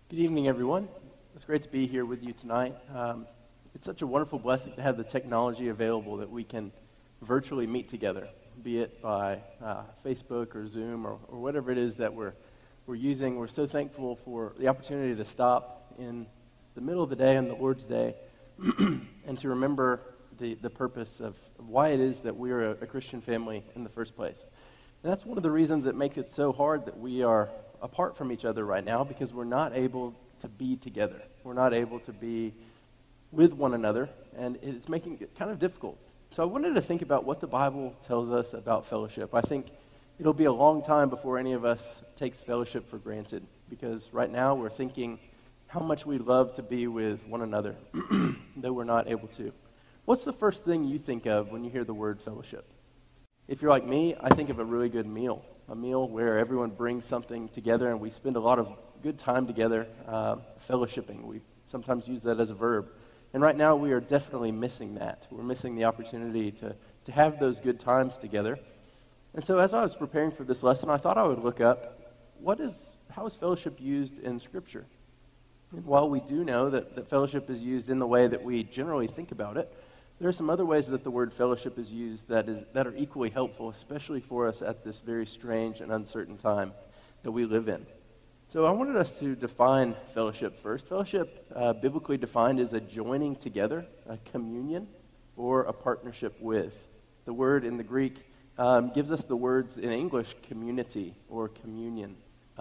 Good evening, everyone. It's great to be here with you tonight. It's such a wonderful blessing to have the technology available that we can virtually meet together, be it by Facebook or Zoom or whatever it is that we're using. We're so thankful for the opportunity to stop in the middle of the day on the Lord's Day and to remember the purpose of why it is that we are a Christian family in the first place. And that's one of the reasons it makes it so hard that we are apart from each other right now, because we're not able to be together. We're not able to be with one another, and it's making it kind of difficult. So I wanted to think about what the Bible tells us about fellowship. I think it'll be a long time before any of us takes fellowship for granted, because right now we're thinking how much we love to be with one another, though we're not able to. What's the first thing you think of when you hear the word fellowship? If you're like me, I think of a really good meal, a meal where everyone brings something together and we spend a lot of good time together fellowshipping. We sometimes use that as a verb. And right now we are definitely missing that. We're missing the opportunity to have those good times together. And so as I was preparing for this lesson, I thought I would look up how is fellowship used in Scripture? And while we do know that fellowship is used in the way that we generally think about it, there are some other ways that the word fellowship is used that are equally helpful, especially for us at this very strange and uncertain time that we live in. So I wanted us to define fellowship first. Fellowship, biblically defined, is a joining together, a communion, or a partnership with. The word in the Greek gives us the words in English, community or communion,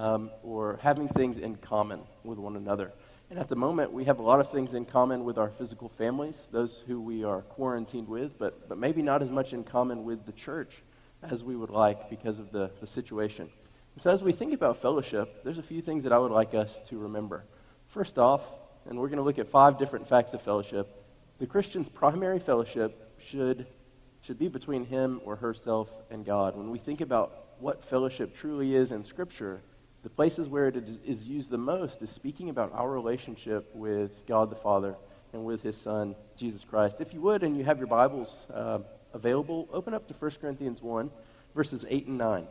or having things in common with one another. And at the moment, we have a lot of things in common with our physical families, those who we are quarantined with, but maybe not as much in common with the church as we would like because of the situation. And so as we think about fellowship, there's a few things that I would like us to remember. First off, and we're going to look at 5 different facts of fellowship, the Christian's primary fellowship should be between him or herself and God. When we think about what fellowship truly is in Scripture, the places where it is used the most is speaking about our relationship with God the Father and with His Son, Jesus Christ. If you would, and you have your Bibles available, open up to 1 Corinthians 1, verses 8 and 9.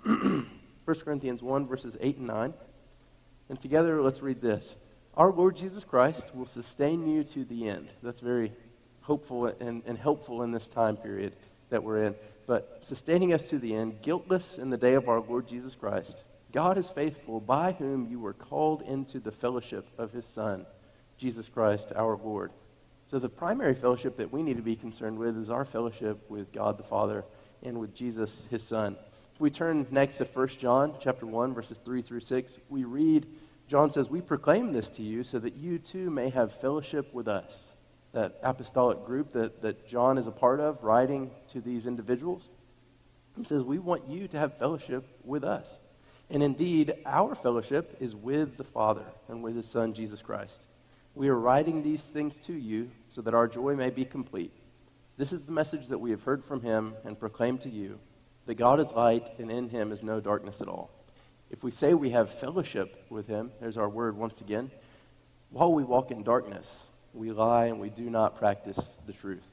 1 Corinthians 1, verses 8 and 9. And together, let's read this. Our Lord Jesus Christ will sustain you to the end. That's very hopeful and helpful in this time period that we're in. But sustaining us to the end, guiltless in the day of our Lord Jesus Christ. God is faithful, by whom you were called into the fellowship of His Son, Jesus Christ, our Lord. So the primary fellowship that we need to be concerned with is our fellowship with God the Father and with Jesus, His Son. If we turn next to 1 John chapter 1, verses 3 through 6, we read, John says, "We proclaim this to you so that you too may have fellowship with us." That apostolic group that John is a part of, writing to these individuals. He says, we want you to have fellowship with us. And indeed, our fellowship is with the Father and with His Son, Jesus Christ. We are writing these things to you so that our joy may be complete. This is the message that we have heard from Him and proclaimed to you, that God is light and in Him is no darkness at all. If we say we have fellowship with Him, there's our word once again, while we walk in darkness, we lie and we do not practice the truth.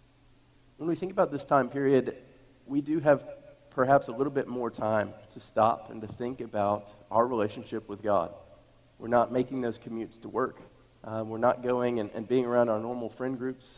When we think about this time period, we do have perhaps a little bit more time to stop and to think about our relationship with God. We're not making those commutes to work. We're not going and being around our normal friend groups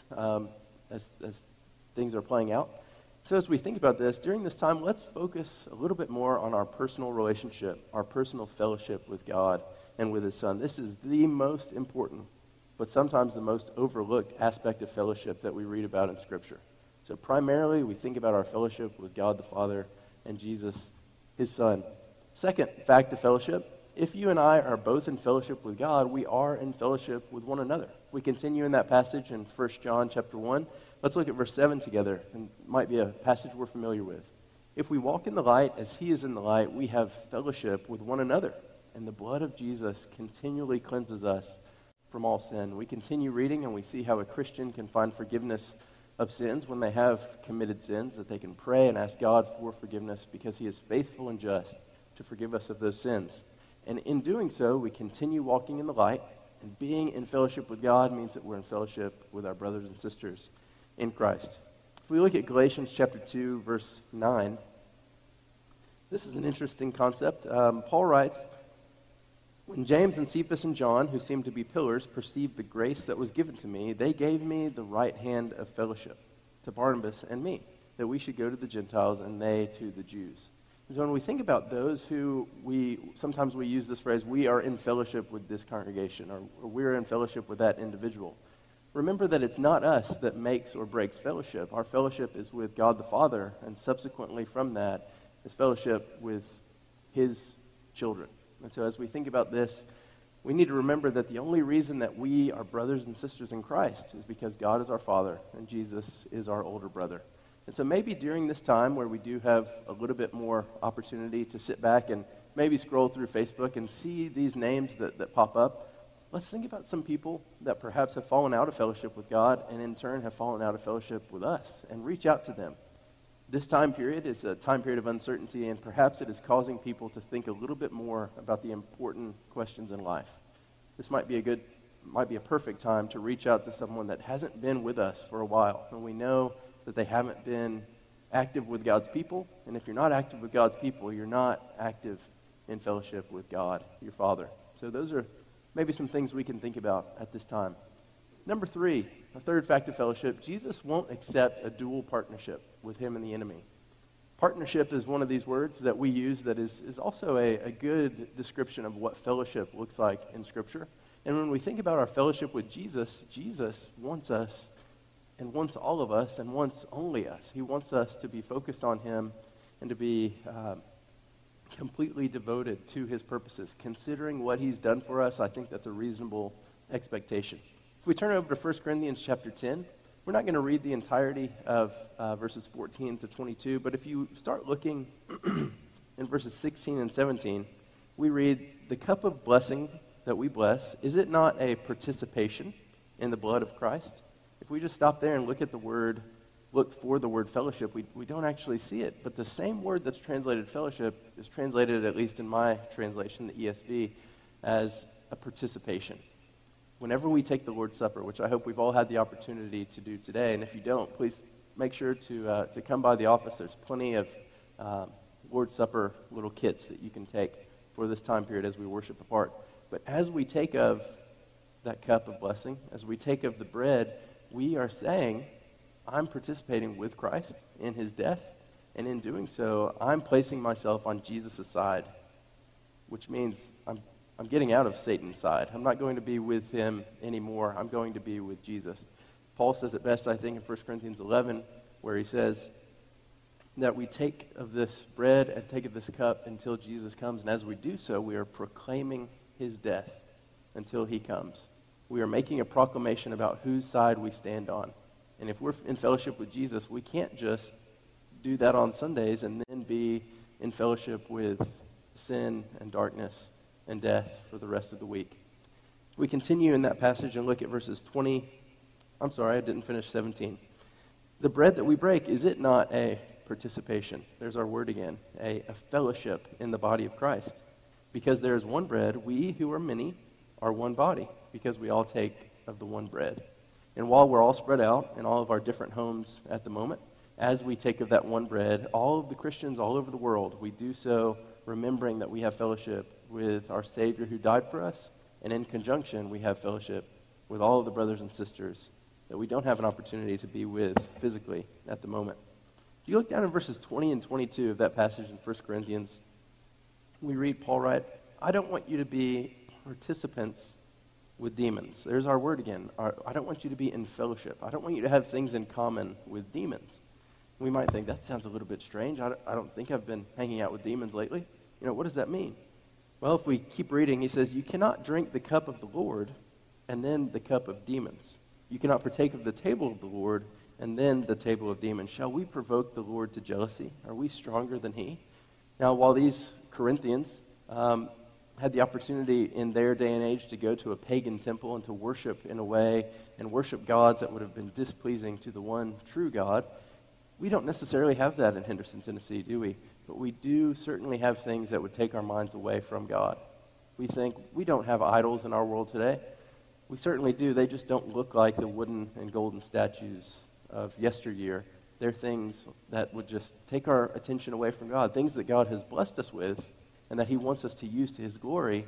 as things are playing out. So as we think about this, during this time, let's focus a little bit more on our personal relationship, our personal fellowship with God and with His Son. This is the most important, but sometimes the most overlooked aspect of fellowship that we read about in Scripture. So primarily, we think about our fellowship with God the Father and Jesus, His Son. Second fact of fellowship, if you and I are both in fellowship with God, we are in fellowship with one another. We continue in that passage in 1 John chapter 1. Let's look at verse 7 together, and it might be a passage we're familiar with. If we walk in the light as He is in the light, we have fellowship with one another, and the blood of Jesus continually cleanses us from all sin. We continue reading, and we see how a Christian can find forgiveness of sins when they have committed sins, that they can pray and ask God for forgiveness because He is faithful and just to forgive us of those sins. And in doing so, we continue walking in the light, and being in fellowship with God means that we're in fellowship with our brothers and sisters in Christ. If we look at Galatians chapter 2, verse 9, this is an interesting concept. Paul writes, When James and Cephas and John, who seemed to be pillars, perceived the grace that was given to me, they gave me the right hand of fellowship to Barnabas and me, that we should go to the Gentiles and they to the Jews. And so when we think about those who sometimes we use this phrase, we are in fellowship with this congregation, or we're in fellowship with that individual. Remember that it's not us that makes or breaks fellowship. Our fellowship is with God the Father, and subsequently from that is fellowship with his children. And so as we think about this, we need to remember that the only reason that we are brothers and sisters in Christ is because God is our Father and Jesus is our older brother. And so maybe during this time where we do have a little bit more opportunity to sit back and maybe scroll through Facebook and see these names that pop up, let's think about some people that perhaps have fallen out of fellowship with God and in turn have fallen out of fellowship with us, and reach out to them. This time period is a time period of uncertainty, and perhaps it is causing people to think a little bit more about the important questions in life. This might be a perfect time to reach out to someone that hasn't been with us for a while, and we know that they haven't been active with God's people, and if you're not active with God's people, you're not active in fellowship with God, your Father. So those are maybe some things we can think about at this time. Number 3, a third fact of fellowship, Jesus won't accept a dual partnership with him and the enemy. Partnership is one of these words that we use that is also a good description of what fellowship looks like in Scripture. And when we think about our fellowship with Jesus, Jesus wants us and wants all of us and wants only us. He wants us to be focused on him and to be completely devoted to his purposes. Considering what he's done for us, I think that's a reasonable expectation. If we turn over to 1 Corinthians chapter 10, we're not going to read the entirety of verses 14 to 22, but if you start looking in verses 16 and 17, we read, "The cup of blessing that we bless, is it not a participation in the blood of Christ?" If we just stop there and look for the word fellowship, we don't actually see it. But the same word that's translated fellowship is translated, at least in my translation, the ESV, as a participation. Whenever we take the Lord's Supper, which I hope we've all had the opportunity to do today, and if you don't, please make sure to come by the office. There's plenty of Lord's Supper little kits that you can take for this time period as we worship apart. But as we take of that cup of blessing, as we take of the bread, we are saying, I'm participating with Christ in his death, and in doing so, I'm placing myself on Jesus' side, which means I'm getting out of Satan's side. I'm not going to be with him anymore. I'm going to be with Jesus. Paul says it best, I think, in 1 Corinthians 11, where he says that we take of this bread and take of this cup until Jesus comes, and as we do so, we are proclaiming his death until he comes. We are making a proclamation about whose side we stand on. And if we're in fellowship with Jesus, we can't just do that on Sundays and then be in fellowship with sin and darkness and death for the rest of the week. We continue in that passage and look at verses 20. I'm sorry, I didn't finish 17. The bread that we break, is it not a participation? There's our word again, a fellowship in the body of Christ. Because there is one bread, we who are many are one body, because we all take of the one bread. And while we're all spread out in all of our different homes at the moment, as we take of that one bread, all of the Christians all over the world, we do so remembering that we have fellowship with our Savior who died for us, and in conjunction, we have fellowship with all of the brothers and sisters that we don't have an opportunity to be with physically at the moment. If you look down in verses 20 and 22 of that passage in 1 Corinthians, we read Paul write, I don't want you to be participants with demons. There's our word again. I don't want you to be in fellowship. I don't want you to have things in common with demons. We might think, that sounds a little bit strange. I don't think I've been hanging out with demons lately. What does that mean? Well, if we keep reading, he says, you cannot drink the cup of the Lord and then the cup of demons. You cannot partake of the table of the Lord and then the table of demons. Shall we provoke the Lord to jealousy? Are we stronger than he? Now, while these Corinthians had the opportunity in their day and age to go to a pagan temple and to worship in a way and worship gods that would have been displeasing to the one true God, we don't necessarily have that in Henderson, Tennessee, do we? But we do certainly have things that would take our minds away from God. We think we don't have idols in our world today. We certainly do. They just don't look like the wooden and golden statues of yesteryear. They're things that would just take our attention away from God, things that God has blessed us with and that he wants us to use to his glory,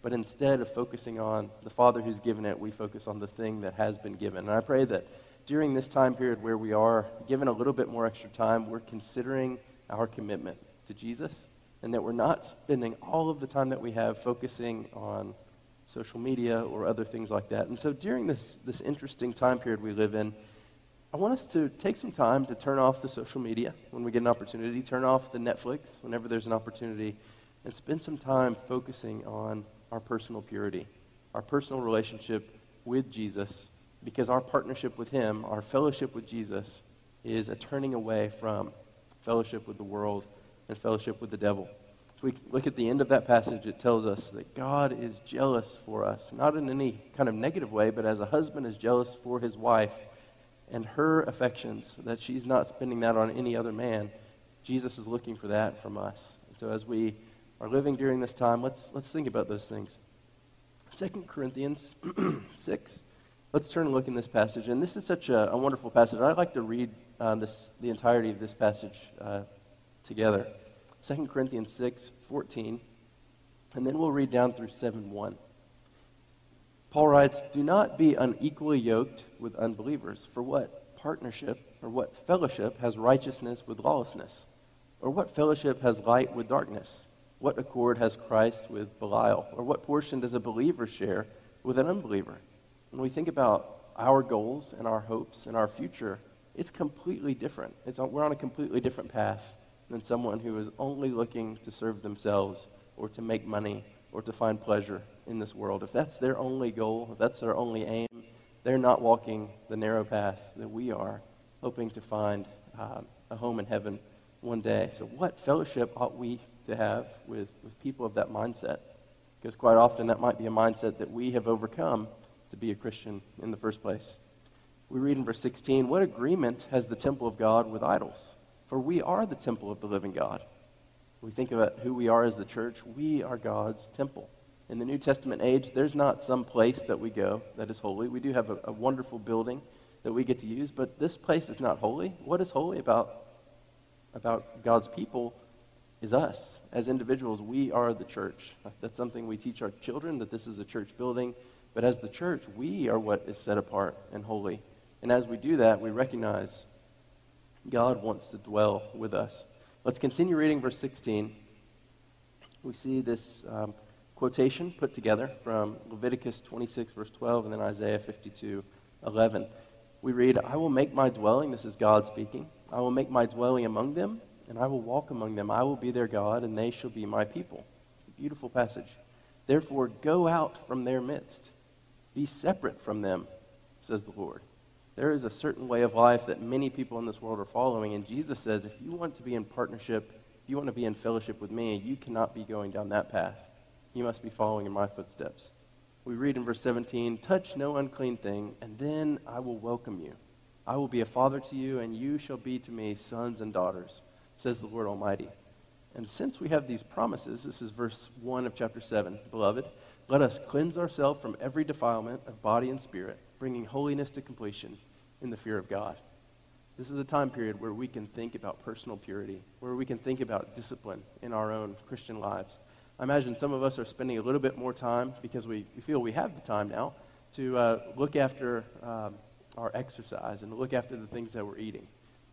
but instead of focusing on the Father who's given it, we focus on the thing that has been given. And I pray that during this time period where we are given a little bit more extra time, we're considering our commitment to Jesus, and that we're not spending all of the time that we have focusing on social media or other things like that. And so during this interesting time period we live in, I want us to take some time to turn off the social media when we get an opportunity, turn off the Netflix whenever there's an opportunity, and spend some time focusing on our personal purity, our personal relationship with Jesus, because our partnership with him, our fellowship with Jesus, is a turning away from fellowship with the world and fellowship with the devil. If we look at the end of that passage, it tells us that God is jealous for us, not in any kind of negative way, but as a husband is jealous for his wife and her affections, that she's not spending that on any other man. Jesus is looking for that from us. And so as we are living during this time, let's think about those things. 2 Corinthians 6. Let's turn and look in this passage. And this is such a wonderful passage. I'd like to read the entirety of this passage together. 2 Corinthians 6:14. And then we'll read down through 7:1. Paul writes, "Do not be unequally yoked with unbelievers. For what partnership or what fellowship has righteousness with lawlessness? Or what fellowship has light with darkness? What accord has Christ with Belial? Or what portion does a believer share with an unbeliever?" When we think about our goals and our hopes and our future, it's completely different. We're on a completely different path than someone who is only looking to serve themselves or to make money or to find pleasure in this world. If that's their only goal, if that's their only aim, they're not walking the narrow path that we are, hoping to find a home in heaven one day. So what fellowship ought we to have with people of that mindset? Because quite often that might be a mindset that we have overcome to be a Christian in the first place. We read in verse 16, "What agreement has the temple of God with idols? For we are the temple of the living God." We think about who we are as the church. We are God's temple. In the New Testament age, there's not some place that we go that is holy. We do have a wonderful building that we get to use, but this place is not holy. What is holy about God's people is us. As individuals, we are the church. That's something we teach our children, that this is a church building. But as the church, we are what is set apart and holy. And as we do that, we recognize God wants to dwell with us. Let's continue reading verse 16. We see this quotation put together from Leviticus 26, verse 12, and then Isaiah 52:11. We read, "I will make my dwelling," this is God speaking, "I will make my dwelling among them, and I will walk among them. I will be their God, and they shall be my people." Beautiful passage. "Therefore, go out from their midst. Be separate from them, says the Lord." There is a certain way of life that many people in this world are following, and Jesus says, if you want to be in partnership, if you want to be in fellowship with me, you cannot be going down that path. You must be following in my footsteps. We read in verse 17, "Touch no unclean thing, and then I will welcome you. I will be a father to you, and you shall be to me sons and daughters, says the Lord Almighty." And since we have these promises, this is verse 1 of chapter 7, "Beloved, let us cleanse ourselves from every defilement of body and spirit, bringing holiness to completion in the fear of God." This is a time period where we can think about personal purity, where we can think about discipline in our own Christian lives. I imagine some of us are spending a little bit more time, because we feel we have the time now, to look after our exercise and look after the things that we're eating.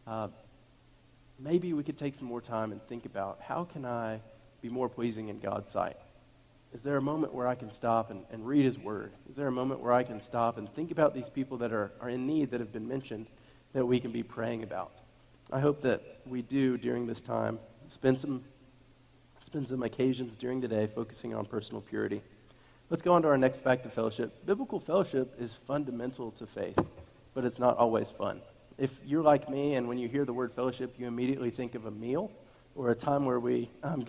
Maybe we could take some more time and think about, how can I be more pleasing in God's sight? Is there a moment where I can stop and read his word? Is there a moment where I can stop and think about these people that are in need, that have been mentioned, that we can be praying about? I hope that we do during this time spend some occasions during the day focusing on personal purity. Let's go on to our next fact of fellowship. Biblical fellowship is fundamental to faith, but it's not always fun. If you're like me and when you hear the word fellowship, you immediately think of a meal or a time where we,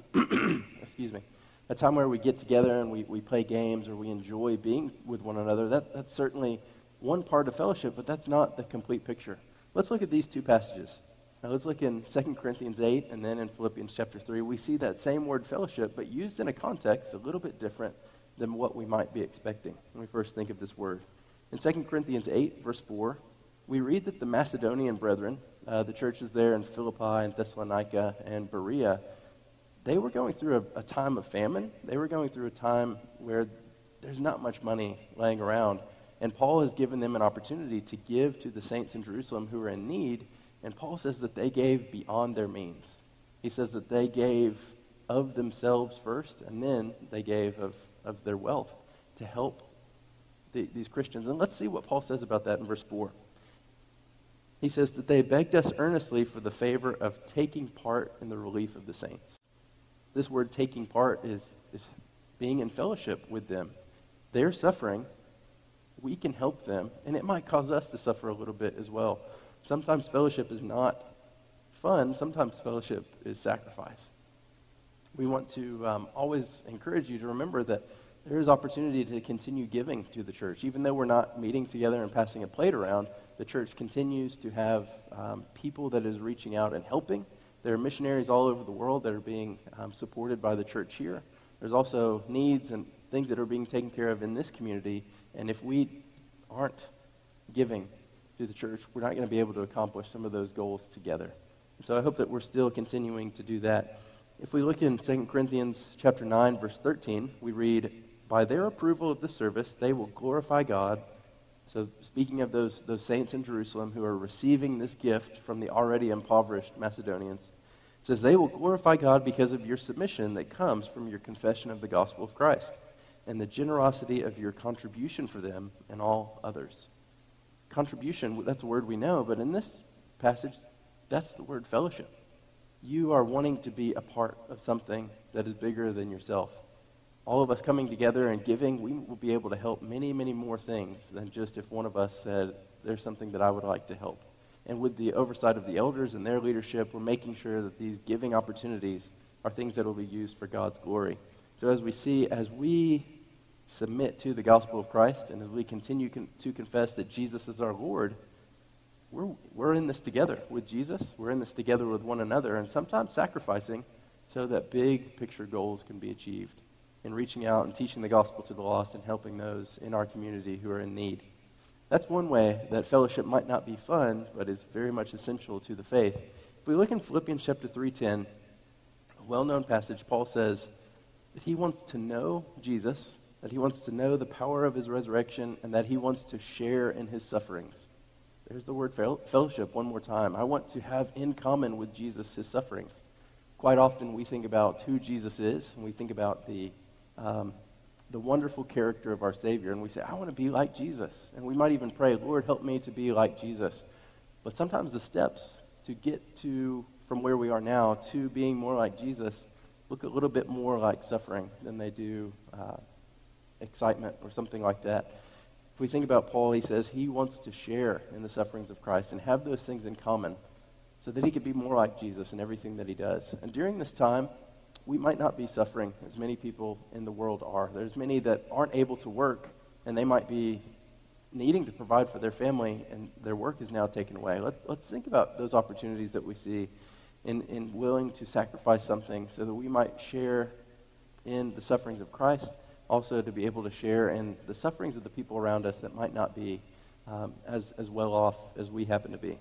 a time where we get together and we play games or we enjoy being with one another, that's certainly one part of fellowship, but that's not the complete picture. Let's look at these two passages. Now let's look in 2 Corinthians 8 and then in Philippians chapter 3. We see that same word fellowship, but used in a context a little bit different than what we might be expecting when we first think of this word. In 2 Corinthians 8, verse 4, we read that the Macedonian brethren, the churches there in Philippi and Thessalonica and Berea, they were going through a time of famine. They were going through a time where there's not much money laying around. And Paul has given them an opportunity to give to the saints in Jerusalem who are in need. And Paul says that they gave beyond their means. He says that they gave of themselves first, and then they gave of their wealth to help these Christians. And let's see what Paul says about that in verse 4. He says that they begged us earnestly for the favor of taking part in the relief of the saints. This word taking part is being in fellowship with them. They're suffering. We can help them, and it might cause us to suffer a little bit as well. Sometimes fellowship is not fun. Sometimes fellowship is sacrifice. We want to always encourage you to remember that there is opportunity to continue giving to the church. Even though we're not meeting together and passing a plate around, the church continues to have people that is reaching out and helping. There are missionaries all over the world that are being supported by the church here. There's also needs and things that are being taken care of in this community. And if we aren't giving to the church, we're not going to be able to accomplish some of those goals together. So I hope that we're still continuing to do that. If we look in 2 Corinthians chapter 9, verse 13, we read, "By their approval of the service, they will glorify God." So speaking of those saints in Jerusalem who are receiving this gift from the already impoverished Macedonians, it says, "They will glorify God because of your submission that comes from your confession of the gospel of Christ and the generosity of your contribution for them and all others." Contribution, that's a word we know, but in this passage, that's the word fellowship. You are wanting to be a part of something that is bigger than yourself. All of us coming together and giving, we will be able to help many, many more things than just if one of us said, "There's something that I would like to help." And with the oversight of the elders and their leadership, we're making sure that these giving opportunities are things that will be used for God's glory. So as we submit to the gospel of Christ, and as we continue to confess that Jesus is our Lord, we're in this together with Jesus. We're in this together with one another, and sometimes sacrificing so that big picture goals can be achieved in reaching out and teaching the gospel to the lost and helping those in our community who are in need. That's one way that fellowship might not be fun, but is very much essential to the faith. If we look in Philippians chapter 3:10, a well-known passage, Paul says that he wants to know Jesus, that he wants to know the power of his resurrection, and that he wants to share in his sufferings. There's the word fellowship one more time. I want to have in common with Jesus his sufferings. Quite often we think about who Jesus is, and we think about the wonderful character of our Savior, and we say, "I want to be like Jesus." And we might even pray, "Lord, help me to be like Jesus." But sometimes the steps to get to from where we are now to being more like Jesus look a little bit more like suffering than they do excitement or something like that. If we think about Paul, he says he wants to share in the sufferings of Christ and have those things in common so that he could be more like Jesus in everything that he does. And during this time, we might not be suffering as many people in the world are. There's many that aren't able to work, and they might be needing to provide for their family, and their work is now taken away. Let's think about those opportunities that we see in willing to sacrifice something so that we might share in the sufferings of Christ, also to be able to share in the sufferings of the people around us that might not be as well off as we happen to be.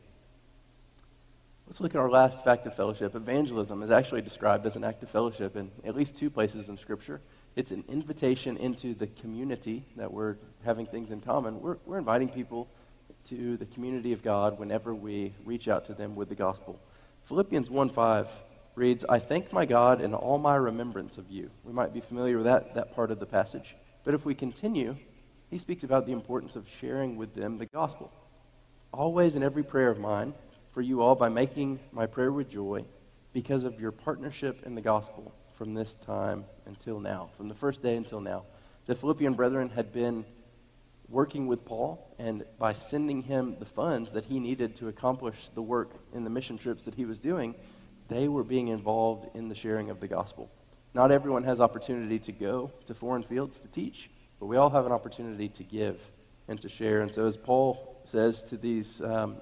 Let's look at our last fact of fellowship. Evangelism is actually described as an act of fellowship in at least two places in Scripture. It's an invitation into the community that we're having things in common. We're inviting people to the community of God whenever we reach out to them with the gospel. Philippians 1:5 reads, "I thank my God in all my remembrance of you." We might be familiar with that part of the passage. But if we continue, he speaks about the importance of sharing with them the gospel. "Always in every prayer of mine, for you all by making my prayer with joy because of your partnership in the gospel from this time until now," from the first day until now. The Philippian brethren had been working with Paul, and by sending him the funds that he needed to accomplish the work in the mission trips that he was doing, they were being involved in the sharing of the gospel. Not everyone has opportunity to go to foreign fields to teach, but we all have an opportunity to give and to share. And so as Paul says to these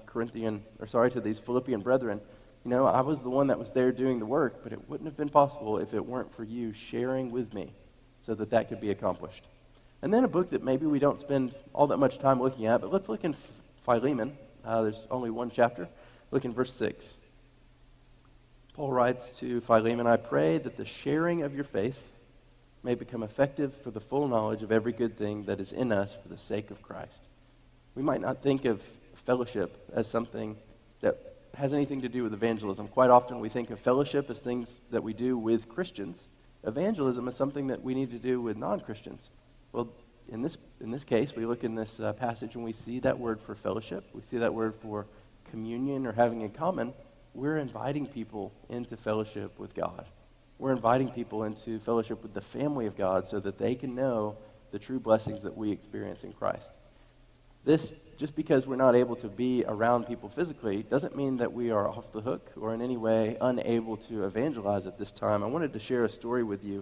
to these Philippian brethren, I was the one that was there doing the work, but it wouldn't have been possible if it weren't for you sharing with me so that could be accomplished. And then a book that maybe we don't spend all that much time looking at, but let's look in Philemon. There's only one chapter. Look in verse 6. Paul writes to Philemon, I pray that the sharing of your faith may become effective for the full knowledge of every good thing that is in us for the sake of Christ. We might not think of fellowship as something that has anything to do with evangelism. Quite often we think of fellowship as things that we do with Christians. Evangelism is something that we need to do with non-Christians. Well, in this case, we look in this passage and we see that word for fellowship. We see that word for communion or having in common. We're inviting people into fellowship with God. We're inviting people into fellowship with the family of God so that they can know the true blessings that we experience in Christ. This, just because we're not able to be around people physically, doesn't mean that we are off the hook or in any way unable to evangelize at this time. I wanted to share a story with you.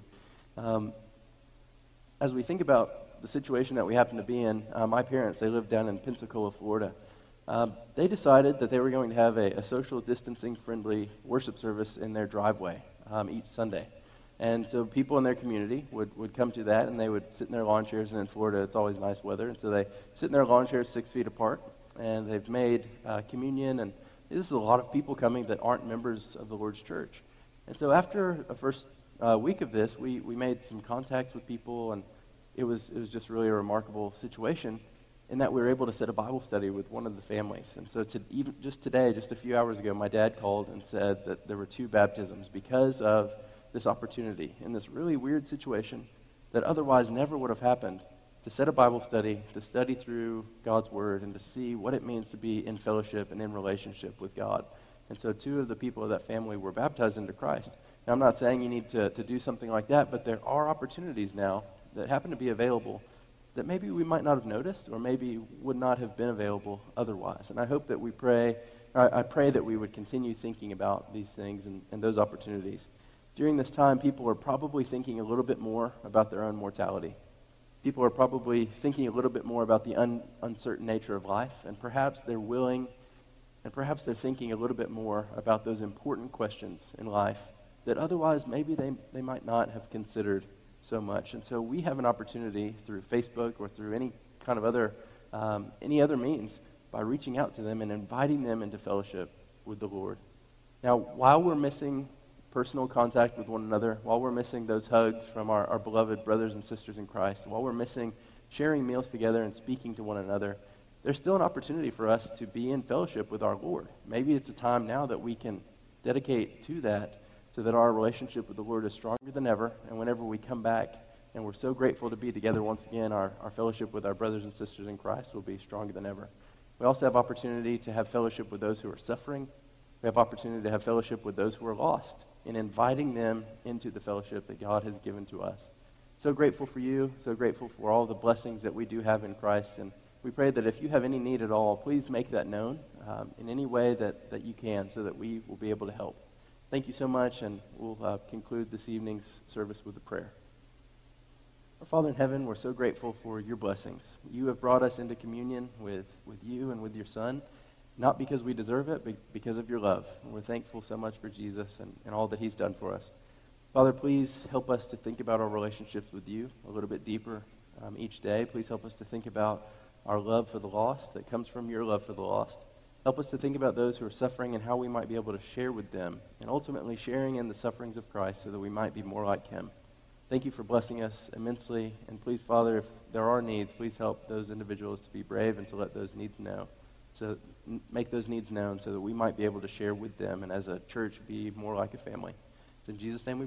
As we think about the situation that we happen to be in, my parents, they live down in Pensacola, Florida. They decided that they were going to have a social distancing-friendly worship service in their driveway each Sunday. And so people in their community would come to that, and they would sit in their lawn chairs. And in Florida, it's always nice weather. And so they sit in their lawn chairs 6 feet apart, and they've made communion. And this is a lot of people coming that aren't members of the Lord's church. And so after the first week of this, we made some contacts with people, and it was just really a remarkable situation in that we were able to set a Bible study with one of the families. And so even just today, just a few hours ago, my dad called and said that there were 2 baptisms because of this opportunity in this really weird situation that otherwise never would have happened, to set a Bible study, to study through God's Word, and to see what it means to be in fellowship and in relationship with God. And so 2 of the people of that family were baptized into Christ. Now, I'm not saying you need to do something like that, but there are opportunities now that happen to be available that maybe we might not have noticed or maybe would not have been available otherwise. And I hope that I pray that we would continue thinking about these things and those opportunities. During this time, people are probably thinking a little bit more about their own mortality. People are probably thinking a little bit more about the uncertain nature of life, and perhaps they're willing, and perhaps they're thinking a little bit more about those important questions in life that otherwise maybe they might not have considered so much. And so we have an opportunity through Facebook or through any kind of any other means by reaching out to them and inviting them into fellowship with the Lord. Now, while we're missing personal contact with one another, while we're missing those hugs from our beloved brothers and sisters in Christ, while we're missing sharing meals together and speaking to one another, there's still an opportunity for us to be in fellowship with our Lord. Maybe it's a time now that we can dedicate to that so that our relationship with the Lord is stronger than ever, and whenever we come back and we're so grateful to be together once again, our fellowship with our brothers and sisters in Christ will be stronger than ever. We also have opportunity to have fellowship with those who are suffering. We have opportunity to have fellowship with those who are lost, in inviting them into the fellowship that God has given to us. So grateful for you, so grateful for all the blessings that we do have in Christ, and we pray that if you have any need at all, please make that known in any way that you can so that we will be able to help. Thank you so much, and we'll conclude this evening's service with a prayer. Our Father in heaven, we're so grateful for your blessings. You have brought us into communion with you and with your Son, not because we deserve it, but because of your love. And we're thankful so much for Jesus and all that he's done for us. Father, please help us to think about our relationships with you a little bit deeper each day. Please help us to think about our love for the lost that comes from your love for the lost. Help us to think about those who are suffering and how we might be able to share with them, and ultimately sharing in the sufferings of Christ so that we might be more like him. Thank you for blessing us immensely. And please, Father, if there are needs, please help those individuals to be brave and to let those needs know. So make those needs known so that we might be able to share with them and as a church be more like a family. It's in Jesus' name we